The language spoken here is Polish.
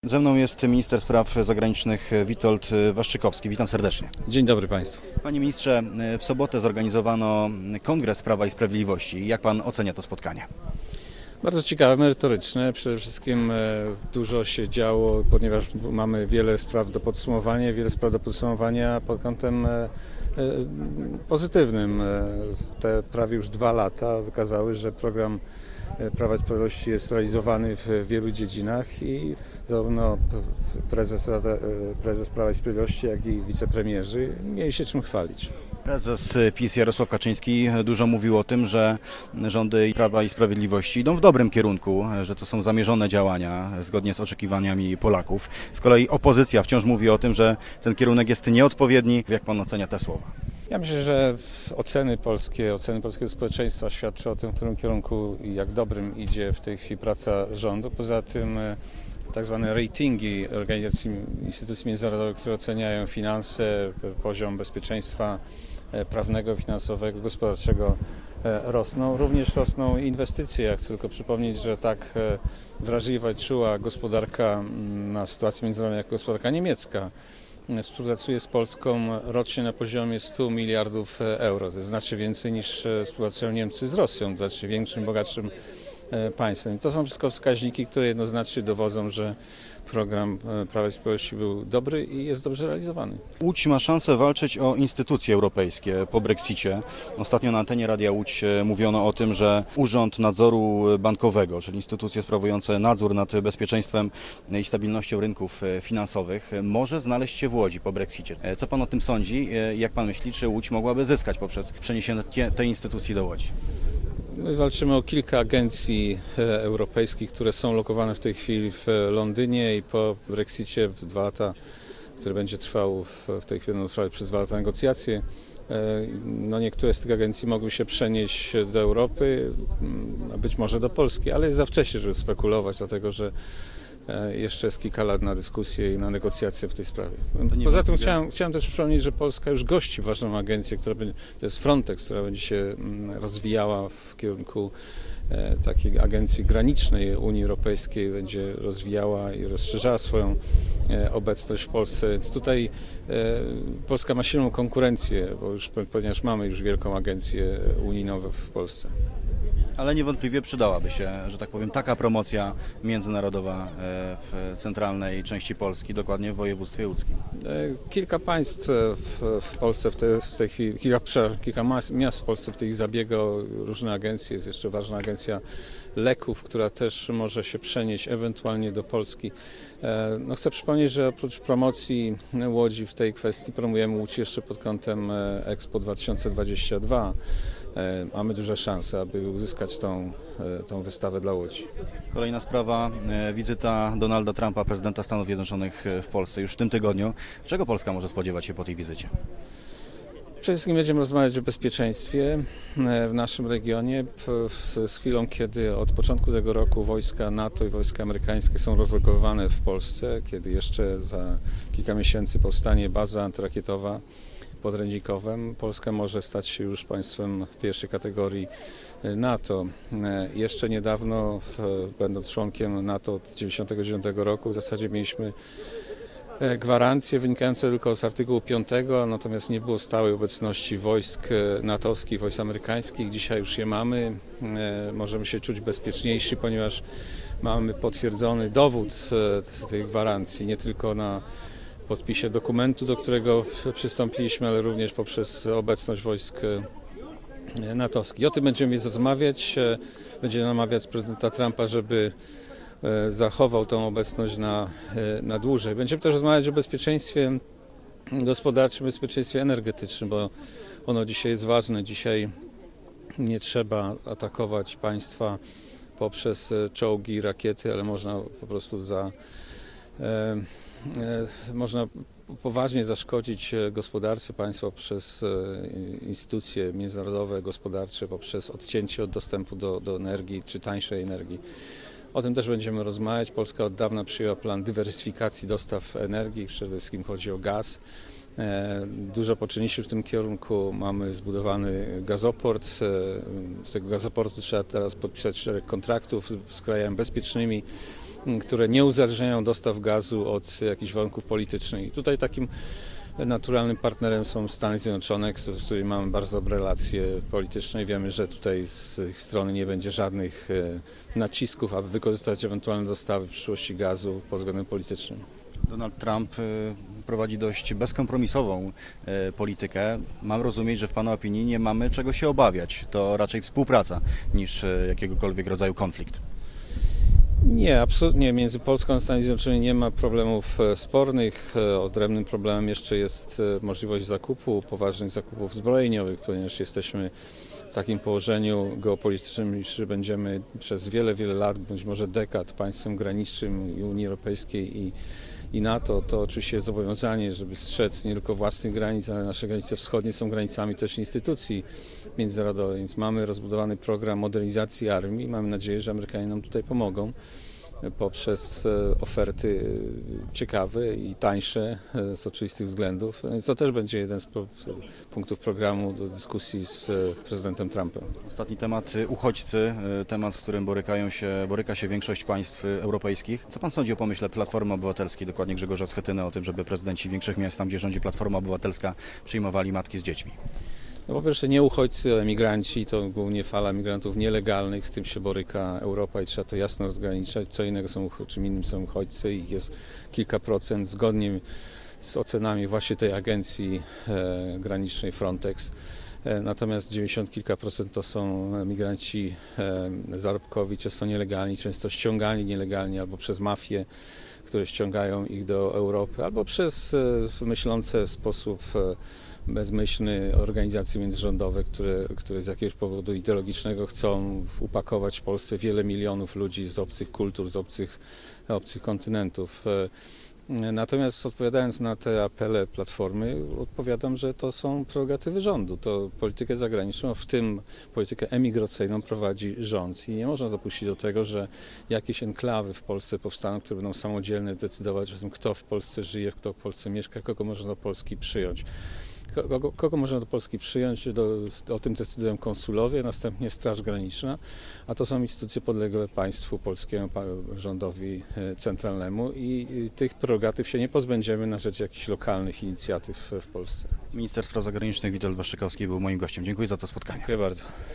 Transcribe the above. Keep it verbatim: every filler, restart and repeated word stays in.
Ze mną jest minister spraw zagranicznych Witold Waszczykowski. Witam serdecznie. Dzień dobry Państwu. Panie ministrze, w sobotę zorganizowano Kongres Prawa i Sprawiedliwości. Jak pan ocenia to spotkanie? Bardzo ciekawe, merytoryczne. Przede wszystkim dużo się działo, ponieważ mamy wiele spraw do podsumowania, wiele spraw do podsumowania pod kątem pozytywnym. Te prawie już dwa lata wykazały, że program Prawa i Sprawiedliwości jest realizowany w wielu dziedzinach i zarówno prezes, prezes Prawa i Sprawiedliwości, jak i wicepremierzy mieli się czym chwalić. Prezes PiS Jarosław Kaczyński dużo mówił o tym, że rządy Prawa i Sprawiedliwości idą w dobrym kierunku, że to są zamierzone działania zgodnie z oczekiwaniami Polaków. Z kolei opozycja wciąż mówi o tym, że ten kierunek jest nieodpowiedni. Jak pan ocenia te słowa? Ja myślę, że oceny polskie, oceny polskiego społeczeństwa świadczą o tym, w którym kierunku i jak dobrym idzie w tej chwili praca rządu. Poza tym tak zwane ratingi organizacji, instytucji międzynarodowych, które oceniają finanse, poziom bezpieczeństwa prawnego, finansowego, gospodarczego rosną. Również rosną inwestycje. Ja chcę tylko przypomnieć, że tak wrażliwa i czuła gospodarka na sytuację międzynarodową jak gospodarka niemiecka współpracuje z Polską rocznie na poziomie stu miliardów euro. To jest znacznie więcej niż współpracują Niemcy z Rosją, znacznie większym, bogatszym państwem. I to są wszystko wskaźniki, które jednoznacznie dowodzą, że program Prawa i Sprawiedliwości był dobry i jest dobrze realizowany. Łódź ma szansę walczyć o instytucje europejskie po Brexicie. Ostatnio na antenie Radia Łódź mówiono o tym, że Urząd Nadzoru Bankowego, czyli instytucje sprawujące nadzór nad bezpieczeństwem i stabilnością rynków finansowych, może znaleźć się w Łodzi po Brexicie. Co pan o tym sądzi? Jak pan myśli, czy Łódź mogłaby zyskać poprzez przeniesienie tej instytucji do Łodzi? My walczymy o kilka agencji europejskich, które są lokowane w tej chwili w Londynie i po Brexicie dwa lata, który będzie trwał w tej chwili, no, trwały przez dwa lata negocjacje. No, niektóre z tych agencji mogły się przenieść do Europy, a być może do Polski, ale jest za wcześnie, żeby spekulować, dlatego że jeszcze jest kilka lat na dyskusję i na negocjacje w tej sprawie. Poza tym chciałem, chciałem też przypomnieć, że Polska już gości ważną agencję, która będzie, to jest Frontex, która będzie się rozwijała w kierunku takiej agencji granicznej Unii Europejskiej, będzie rozwijała i rozszerzała swoją obecność w Polsce. Więc tutaj Polska ma silną konkurencję, bo już, ponieważ mamy już wielką agencję unijną w Polsce. Ale niewątpliwie przydałaby się, że tak powiem, taka promocja międzynarodowa w centralnej części Polski, dokładnie w województwie łódzkim. Kilka państw w, w Polsce w, te, w tej chwili, kilka, kilka miast w Polsce w tej chwili zabiega o różne agencje. Jest jeszcze ważna agencja leków, która też może się przenieść ewentualnie do Polski. No, chcę przypomnieć, że oprócz promocji Łodzi w tej kwestii promujemy Łódź jeszcze pod kątem Expo dwa tysiące dwadzieścia dwa. Mamy duże szanse, aby uzyskać tą, tą wystawę dla Łodzi. Kolejna sprawa, wizyta Donalda Trumpa, prezydenta Stanów Zjednoczonych w Polsce już w tym tygodniu. Czego Polska może spodziewać się po tej wizycie? Przede wszystkim będziemy rozmawiać o bezpieczeństwie w naszym regionie. Z chwilą, kiedy od początku tego roku wojska NATO i wojska amerykańskie są rozlokowane w Polsce, kiedy jeszcze za kilka miesięcy powstanie baza antyrakietowa pod Rędzikowem, Polska może stać się już państwem pierwszej kategorii NATO. Jeszcze niedawno, będąc członkiem NATO od tysiąc dziewięćset dziewięćdziesiątego dziewiątego roku, w zasadzie mieliśmy gwarancje wynikające tylko z artykułu piątego, natomiast nie było stałej obecności wojsk natowskich, wojsk amerykańskich. Dzisiaj już je mamy. Możemy się czuć bezpieczniejsi, ponieważ mamy potwierdzony dowód tej gwarancji, nie tylko na podpisie dokumentu, do którego przystąpiliśmy, ale również poprzez obecność wojsk natowskich. O tym będziemy więc rozmawiać. Będziemy namawiać prezydenta Trumpa, żeby zachował tą obecność na, na dłużej. Będziemy też rozmawiać o bezpieczeństwie gospodarczym, bezpieczeństwie energetycznym, bo ono dzisiaj jest ważne. Dzisiaj nie trzeba atakować państwa poprzez czołgi, rakiety, ale można po prostu za można poważnie zaszkodzić gospodarce państwa poprzez instytucje międzynarodowe, gospodarcze, poprzez odcięcie od dostępu do, do energii czy tańszej energii. O tym też będziemy rozmawiać. Polska od dawna przyjęła plan dywersyfikacji dostaw energii, przede wszystkim chodzi o gaz. Dużo poczyniliśmy w tym kierunku, mamy zbudowany gazoport. Z tego gazoportu trzeba teraz podpisać szereg kontraktów z krajami bezpiecznymi, które nie uzależniają dostaw gazu od jakichś warunków politycznych. I tutaj takim naturalnym partnerem są Stany Zjednoczone, z którymi mamy bardzo dobre relacje polityczne i wiemy, że tutaj z ich strony nie będzie żadnych nacisków, aby wykorzystać ewentualne dostawy w przyszłości gazu pod względem politycznym. Donald Trump prowadzi dość bezkompromisową politykę. Mam rozumieć, że w Pana opinii nie mamy czego się obawiać. To raczej współpraca niż jakiegokolwiek rodzaju konflikt. Nie, absolutnie. Między Polską a Stanami Zjednoczonymi nie ma problemów spornych. Odrębnym problemem jeszcze jest możliwość zakupu, poważnych zakupów zbrojeniowych, ponieważ jesteśmy w takim położeniu geopolitycznym, że będziemy przez wiele, wiele lat, być może dekad państwem granicznym i Unii Europejskiej i, i NATO. To oczywiście jest zobowiązanie, żeby strzec nie tylko własnych granic, ale nasze granice wschodnie są granicami też instytucji międzynarodowych, więc mamy rozbudowany program modernizacji armii. Mamy nadzieję, że Amerykanie nam tutaj pomogą poprzez oferty ciekawe i tańsze z oczywistych względów. Więc to też będzie jeden z punktów programu do dyskusji z prezydentem Trumpem. Ostatni temat, uchodźcy, temat, z którym borykają się, boryka się większość państw europejskich. Co Pan sądzi o pomyśle Platformy Obywatelskiej, dokładnie Grzegorza Schetyny, o tym, żeby prezydenci większych miast, tam gdzie rządzi Platforma Obywatelska, przyjmowali matki z dziećmi? No po pierwsze nie uchodźcy, ale emigranci, to głównie fala migrantów nielegalnych, z tym się boryka Europa i trzeba to jasno rozgraniczać. Co innego są, czym innym są uchodźcy, ich jest kilka procent zgodnie z ocenami właśnie tej agencji e, granicznej Frontex. E, natomiast dziewięćdziesiąt kilka procent to są migranci e, zarobkowi, często nielegalni, często ściągani nielegalnie albo przez mafie, które ściągają ich do Europy, albo przez e, myślące w sposób e, bezmyślny organizacje międzyrządowe, które, które z jakiegoś powodu ideologicznego chcą upakować w Polsce wiele milionów ludzi z obcych kultur, z obcych, obcych kontynentów. Natomiast odpowiadając na te apele Platformy, odpowiadam, że to są prerogatywy rządu. To politykę zagraniczną, w tym politykę emigracyjną prowadzi rząd i nie można dopuścić do tego, że jakieś enklawy w Polsce powstaną, które będą samodzielnie decydować o tym, kto w Polsce żyje, kto w Polsce mieszka, kogo można do Polski przyjąć. Kogo, kogo można do Polski przyjąć, do, o tym decydują konsulowie, następnie Straż Graniczna, a to są instytucje podległe państwu polskiemu, rządowi centralnemu i, i tych prerogatyw się nie pozbędziemy na rzecz jakichś lokalnych inicjatyw w Polsce. Minister Spraw Zagranicznych Witold Waszczykowski był moim gościem. Dziękuję za to spotkanie. Dziękuję bardzo.